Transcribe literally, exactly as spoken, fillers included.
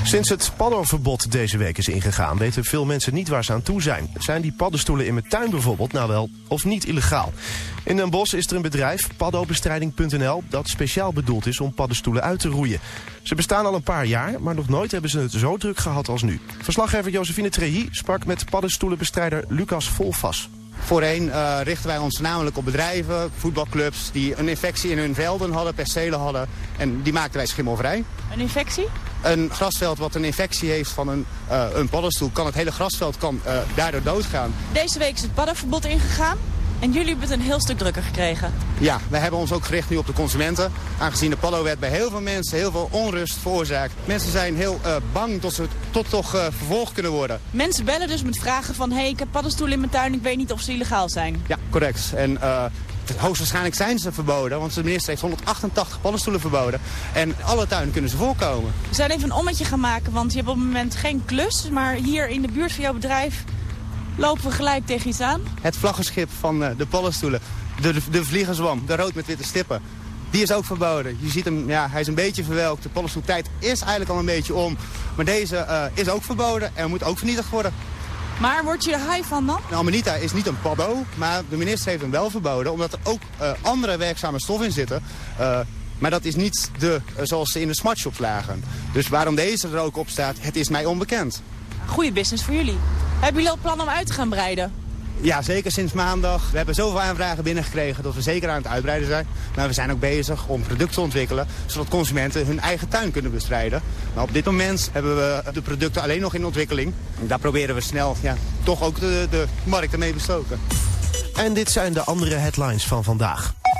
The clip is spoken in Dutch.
Sinds het paddoverbod deze week is ingegaan, weten veel mensen niet waar ze aan toe zijn. Zijn die paddenstoelen in mijn tuin bijvoorbeeld nou wel of niet illegaal? In Den Bosch is er een bedrijf, paddobestrijding punt n l, dat speciaal bedoeld is om paddenstoelen uit te roeien. Ze bestaan al een paar jaar, maar nog nooit hebben ze het zo druk gehad als nu. Verslaggever Josephine Trehi sprak met paddenstoelenbestrijder Lucas Volvas. Voorheen uh, richten wij ons voornamelijk op bedrijven, voetbalclubs die een infectie in hun velden hadden, percelen hadden. En die maakten wij schimmelvrij. Een infectie? Een grasveld wat een infectie heeft van een, uh, een paddenstoel, kan het hele grasveld kan, uh, daardoor doodgaan. Deze week is het paddenverbod ingegaan en jullie hebben het een heel stuk drukker gekregen. Ja, wij hebben ons ook gericht nu op de consumenten. Aangezien de paddowet bij heel veel mensen heel veel onrust veroorzaakt. Mensen zijn heel uh, bang tot ze tot toch uh, vervolgd kunnen worden. Mensen bellen dus met vragen van, hé, hey, ik heb paddenstoelen in mijn tuin, ik weet niet of ze illegaal zijn. Ja, correct. En uh, hoogstwaarschijnlijk zijn ze verboden, want de minister heeft honderdachtentachtig paddenstoelen verboden. En alle tuinen kunnen ze voorkomen. We zijn even een ommetje gaan maken, want je hebt op het moment geen klus. Maar hier in de buurt van jouw bedrijf lopen we gelijk tegen iets aan. Het vlaggenschip van uh, de paddenstoelen, de, de, de vliegenzwam, de rood met witte stippen. Die is ook verboden. Je ziet hem, ja, hij is een beetje verwelkt. De paddenstoeltijd is eigenlijk al een beetje om. Maar deze uh, is ook verboden en moet ook vernietigd worden. Maar word je er high van dan? De Amanita is niet een paddo, maar de minister heeft hem wel verboden. Omdat er ook uh, andere werkzame stoffen in zitten. Uh, maar dat is niet de, uh, zoals ze in de smartshops lagen. Dus waarom deze er ook op staat, het is mij onbekend. Goeie business voor jullie. Hebben jullie al plannen om uit te gaan breiden? Ja, zeker sinds maandag. We hebben zoveel aanvragen binnengekregen dat we zeker aan het uitbreiden zijn. Maar we zijn ook bezig om producten te ontwikkelen, zodat consumenten hun eigen tuin kunnen bestrijden. Maar op dit moment hebben we de producten alleen nog in ontwikkeling. En daar proberen we snel ja, toch ook de, de markt ermee bestoken. En dit zijn de andere headlines van vandaag.